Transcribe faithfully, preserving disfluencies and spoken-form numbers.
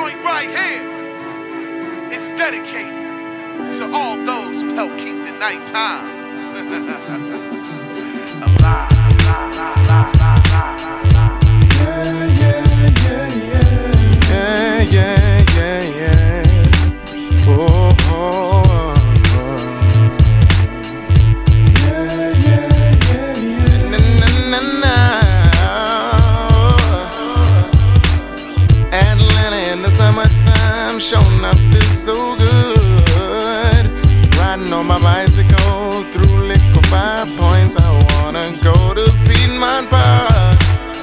joint right here is dedicated to all those who help keep the nighttime alive. alive, alive, alive, alive.